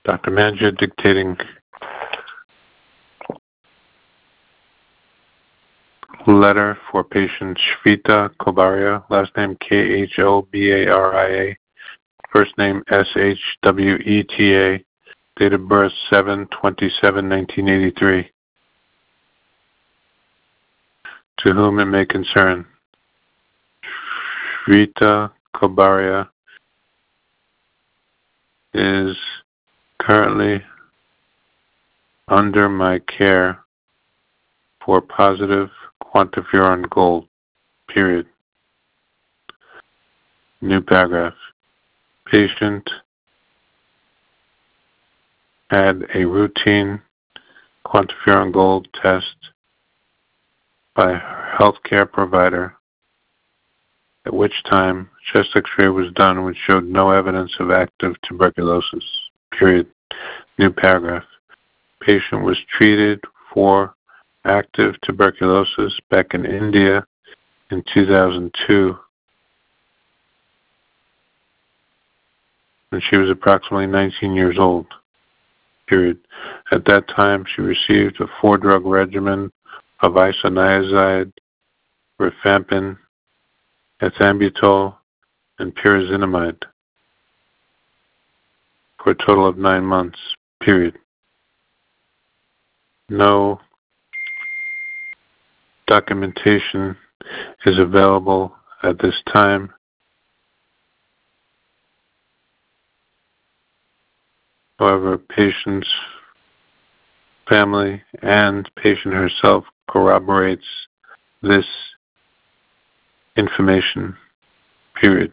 Dr. Manja dictating letter for patient Shveta Kobaria, last name Khobaria, first name Shweta, date of birth 7/27/1983. To whom it may concern. Shveta Kobaria is currently under my care for positive quantiferon gold, period. New paragraph. Patient had a routine quantiferon gold test by her healthcare provider, at which time chest x-ray was done which showed no evidence of active tuberculosis, period. New paragraph. Patient was treated for active tuberculosis back in India in 2002 when she was approximately 19 years old, period. At that time, she received a 4-drug regimen of isoniazid, rifampin, ethambutol, and pyrazinamide for a total of 9 months, period. No documentation is available at this time. However, patient's family and patient herself corroborates this information, period.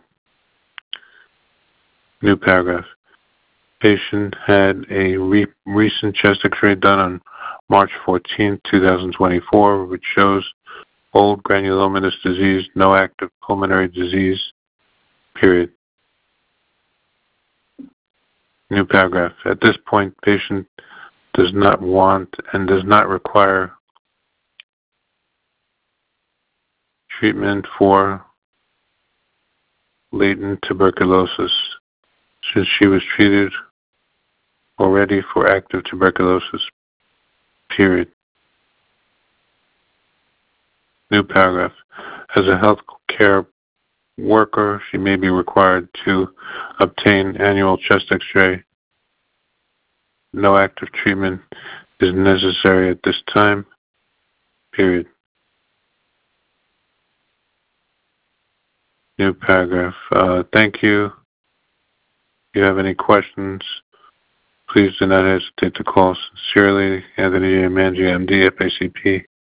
New paragraph. Patient had a recent chest x-ray done on March 14, 2024, which shows old granulomatous disease, no active pulmonary disease, period. New paragraph. At this point, patient does not want and does not require treatment for latent tuberculosis, since she was treated already for active tuberculosis, period. New paragraph. As a healthcare worker, she may be required to obtain annual chest x-ray. No active treatment is necessary at this time, period. New paragraph. Thank you. If you have any questions, please do not hesitate to call. Sincerely, Anthony J. Mangia, MD, FACP.